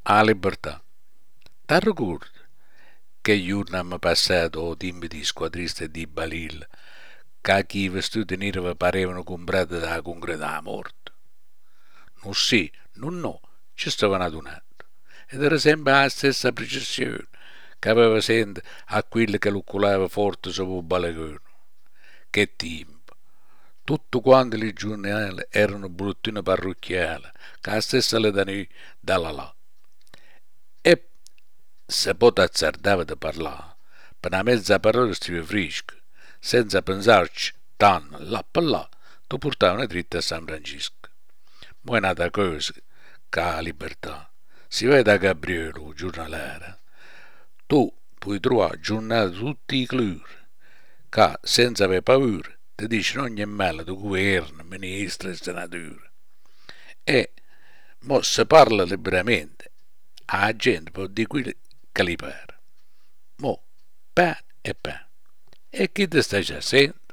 a libertà. Ti ricordi che giorno hanno passato tempi di squadrista e di balil, che chi vestiti neri parevano comprati da concreta della morte? Non sì, non no, ci stavano adunando. Ed era sempre la stessa precisione che aveva sempre a quelli che lo colava forte sopra il balcone. Che tempo! Tutto quanto i giornali erano bruttine parrocchiali, che la stessa litania dalla là. E se poi azzardava di parlare, per una mezza parola stiva fresca, senza pensarci tanto là per là, ti portavano dritta a San Francisco. Ma è un'altra cosa che la libertà. Si vede a Gabriele, giornaliere. Tu puoi trovare giornali di tutti i colori, che senza avere paura ti dicono ogni male di governo, ministri e senatori. E mo se parla liberamente, la gente può dire quello che gli pare. Mo, pan e pan. E chi ti sta già sentendo?